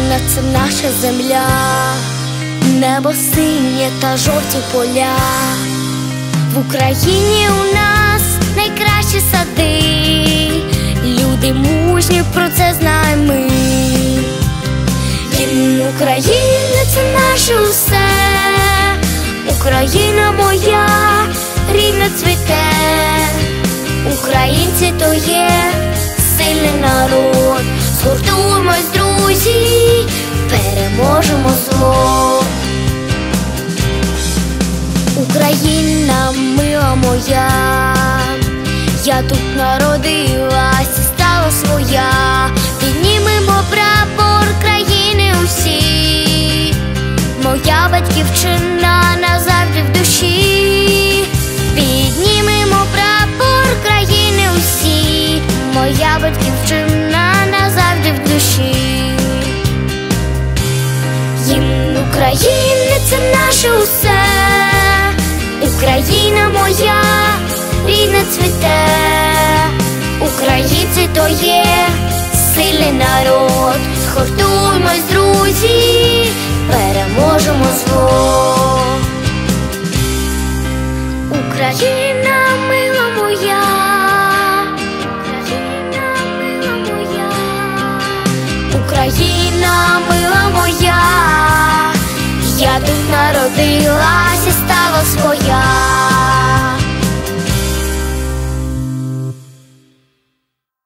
Україна – це наша земля, небо синє та жовті поля. В Україні у нас найкращі сади, люди мужні, про це знаємо ми. Гімн України – це наше усе, Україна моя, рідна цвіте. Українці то є сильний народ, згуртуємось, друзі, переможемо зло. Україна, мила моя, я тут народилась і стала своя. Піднімемо прапор країни усі, моя батьківщина назавжди в душі. Піднімемо прапор країни усі, моя батьківщина назавжди в душі. Гімн України – це наше усе, Україна моя, рідна цвіте. Українці то є сильний народ, згуртуємось, друзі, переможемо зло. Україна, мила моя, Україна, мила моя, Україна, мила моя, я тут народилась